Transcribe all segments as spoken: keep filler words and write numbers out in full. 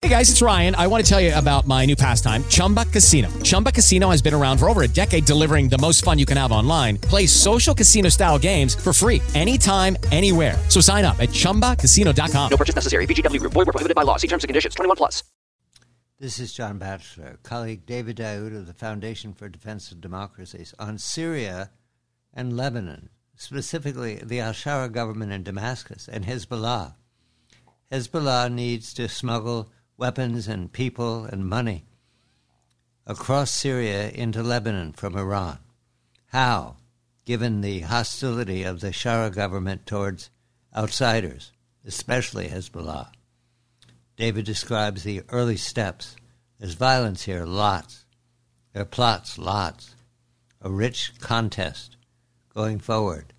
Hey guys, it's Ryan. I want to tell you about my new pastime, Chumba Casino. Chumba Casino has been around for over a decade, delivering the most fun you can have online. Play social casino style games for free anytime, anywhere. So sign up at chumba casino dot com. No purchase necessary. V G W Group. Void where prohibited by law. See terms and conditions. twenty-one plus. This is John Batchelor. Colleague David Daoud of the Foundation for Defense of Democracies on Syria and Lebanon, specifically the al-Shara government in Damascus and Hezbollah. Hezbollah needs to smuggle weapons and people and money across Syria into Lebanon from Iran. How, given the hostility of the Shara government towards outsiders, especially Hezbollah? David describes the early steps. There's violence here, lots. There are plots, lots. A rich contest going forward.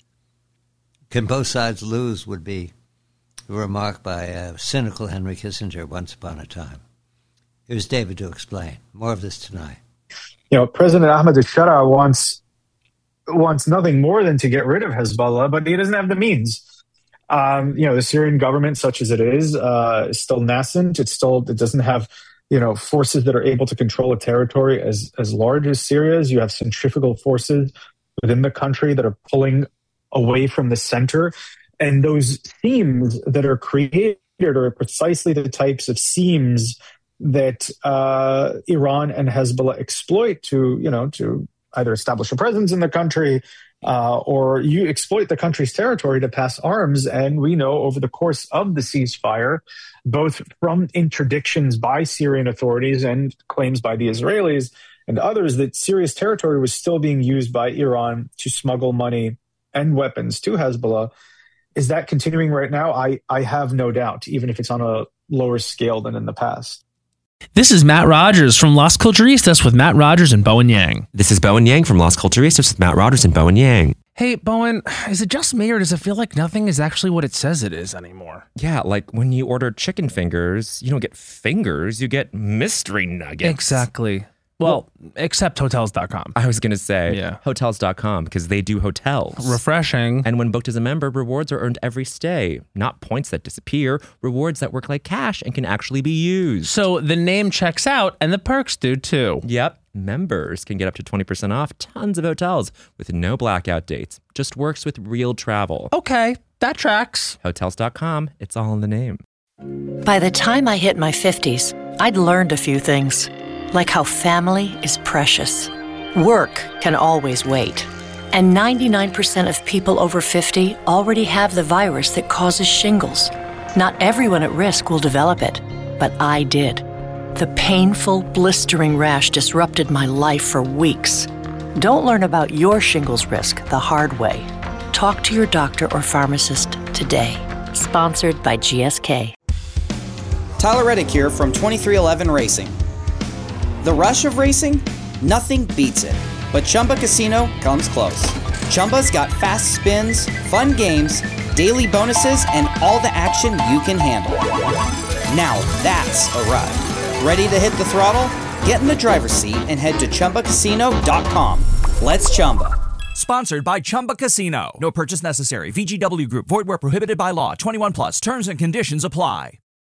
Can both sides lose would be a remark by a cynical Henry Kissinger once upon a time. Here's David to explain. More of this tonight. You know, President Ahmed al-Shara wants, wants nothing more than to get rid of Hezbollah, but he doesn't have the means. Um, you know, the Syrian government, such as it is, uh, is still nascent. It's still, it doesn't have, you know, forces that are able to control a territory as, as large as Syria's. You have centrifugal forces within the country that are pulling away from the center. And those seams that are created are precisely the types of seams that uh, Iran and Hezbollah exploit to, you know, to either establish a presence in the country uh, or you exploit the country's territory to pass arms. And we know over the course of the ceasefire, both from interdictions by Syrian authorities and claims by the Israelis and others, that Syria's territory was still being used by Iran to smuggle money and weapons to Hezbollah. Is that continuing right now? I, I have no doubt, even if it's on a lower scale than in the past. This is Matt Rogers from Las Culturistas with Matt Rogers and Bowen Yang. This is Bowen Yang from Las Culturistas with Matt Rogers and Bowen Yang. Hey, Bowen, is it just me or does it feel like nothing is actually what it says it is anymore? Yeah, like when you order chicken fingers, you don't get fingers, you get mystery nuggets. Exactly. Well, well, except Hotels dot com. I was going to say yeah. Hotels dot com because they do hotels. Refreshing. And when booked as a member, rewards are earned every stay. Not points that disappear, rewards that work like cash and can actually be used. So the name checks out and the perks do too. Yep. Members can get up to twenty percent off tons of hotels with no blackout dates. Just works with real travel. Okay, that tracks. Hotels dot com. It's all in the name. By the time I hit my fifties, I'd learned a few things. Like how family is precious. Work can always wait. And ninety-nine percent of people over fifty already have the virus that causes shingles. Not everyone at risk will develop it, but I did. The painful, blistering rash disrupted my life for weeks. Don't learn about your shingles risk the hard way. Talk to your doctor or pharmacist today. Sponsored by G S K. Tyler Reddick here from twenty-three eleven Racing. The rush of racing? Nothing beats it. But Chumba Casino comes close. Chumba's got fast spins, fun games, daily bonuses, and all the action you can handle. Now that's a ride. Ready to hit the throttle? Get in the driver's seat and head to chumba casino dot com. Let's Chumba. Sponsored by Chumba Casino. No purchase necessary. V G W Group. Void where prohibited by law. twenty-one plus. Terms and conditions apply.